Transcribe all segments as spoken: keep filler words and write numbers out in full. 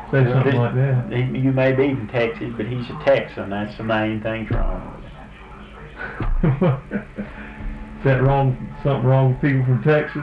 Say something like that. He, you may be from Texas, but he's a Texan. That's the main thing wrong with it. Is that wrong? Something wrong with people from Texas?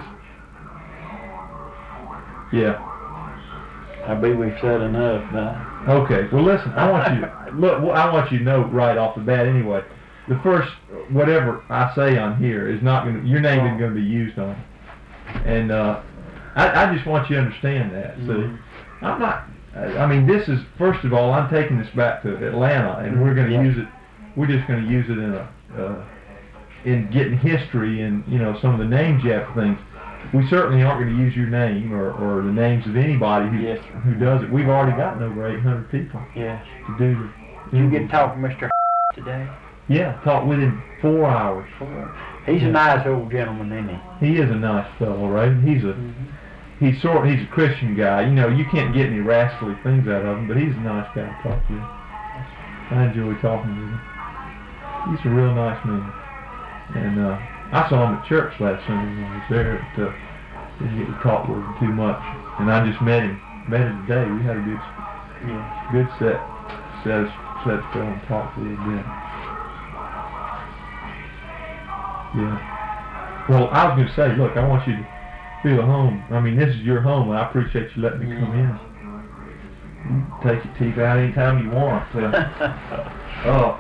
Yeah. I believe we've said enough now. Okay. Well, listen. I want you to, look. Well, I want you to know right off the bat. Anyway, the first whatever I say on here is not going to. Your name isn't going to be used on it. And uh, I, I just want you to understand that. Mm-hmm. See, I'm not. I mean, this is first of all. I'm taking this back to Atlanta, and we're going to yeah. use it. We're just going to use it in a. Uh, in getting history and, you know, some of the names you have for things. We certainly aren't going to use your name or, or the names of anybody who yes, who does it. We've already gotten over eight hundred people yeah. to do Did you get to talk to Mister today? Yeah, talked with him four hours. Four. He's yeah. a nice old gentleman, isn't he? He is a nice fellow, right? He's a mm-hmm. he's sort he's a Christian guy. You know, you can't get any rascally things out of him, but he's a nice guy to talk to. I enjoy talking to him. He's a real nice man. And uh, I saw him at church last Sunday when I was there. But, uh, didn't get to talk with him too much. And I just met him. Met him today. We had a good, yeah. good set, set, set spell and talked a little bit. Yeah. Well, I was going to say, look, I want you to feel at home. I mean, this is your home, and I appreciate you letting me come in. You can take your teeth out anytime you want. Uh, uh,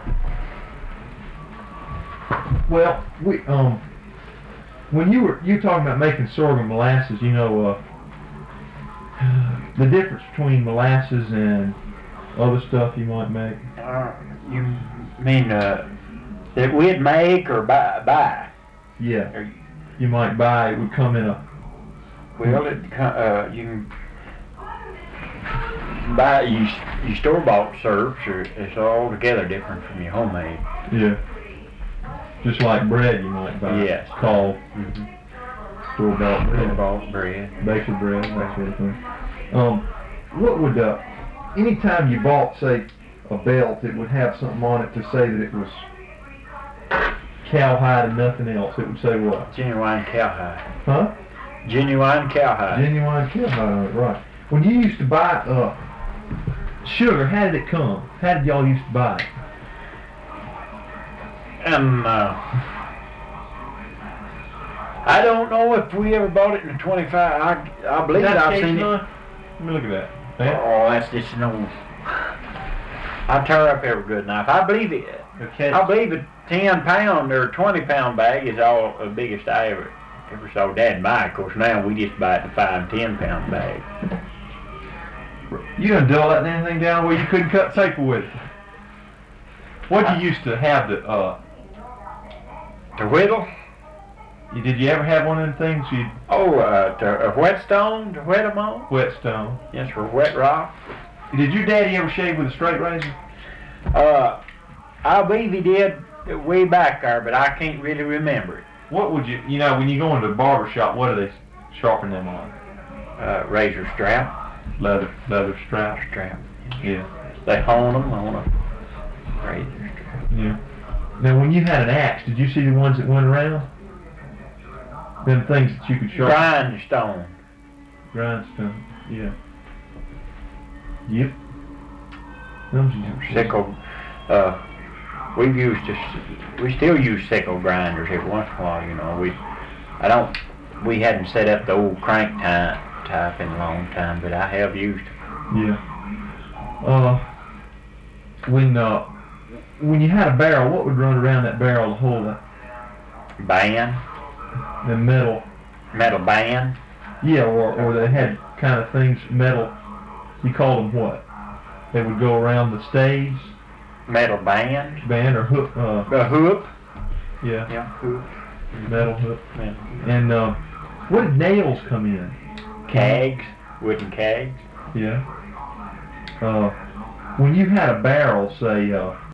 Well, we um, when you were you talking about making sorghum molasses, you know, uh, the difference between molasses and other stuff you might make. Uh, you mean uh, that we'd make or buy? buy? Yeah, or, you might buy. It would come in a. Well, it uh, you can buy you you store bought syrups. It's altogether different from your homemade. Yeah. Just like bread you might buy. Yes. Called mm-hmm. store-bought bread. Store-bought bread. Baker bread, that sort of thing. Um, what would, uh, anytime you bought, say, a belt, it would have something on it to say that it was cowhide and nothing else. It would say what? Genuine cowhide. Huh? Genuine cowhide. Genuine cowhide, right. When you used to buy uh, sugar, how did it come? How did y'all used to buy it? Um, uh, I don't know if we ever bought it in the twenty-five. I, I believe I've seen it. Let me look at that. Yeah. Oh, that's just no. I tear up every good knife. I believe it. Okay. I believe a ten pound or twenty pound bag is all the biggest I ever ever saw Dad buy. Of course, now we just buy it in five and ten pound bag. You done dull that anything down where you couldn't cut paper with it? What you used to have to uh. To whittle? You, did you ever have one of them things you... Oh, uh, to, a whetstone to whet them on? Whetstone. Yes, for wet rock. Did your daddy ever shave with a straight razor? Uh, I believe he did way back there, but I can't really remember it. What would you... You know, when you go into a barber shop, what do they sharpen them on? Uh, razor strap. Leather, leather strap. Strap. Yeah. They hone them on a razor strap. Yeah. Now, when you had an axe, did you see the ones that went around? Them things that you could sharpen? Grindstone. Grindstone, yeah. Yep. Those are sickle. Uh, we've used this. We still use sickle grinders every once in a while. You know, we. I don't. We hadn't set up the old crank type type in a long time, but I have used them. Yeah. Uh. When uh. When you had a barrel, what would run around that barrel to hold that? Band. The metal. Metal band? Yeah, or, or they had kind of things, metal, you called them what? They would go around the staves? Metal band? Band or hook? Uh, a hoop? Yeah. Yeah, hoop. Metal hook. Metal. And uh, what did nails come in? Kegs. Wooden kegs. Yeah. Uh, when you had a barrel, say, uh,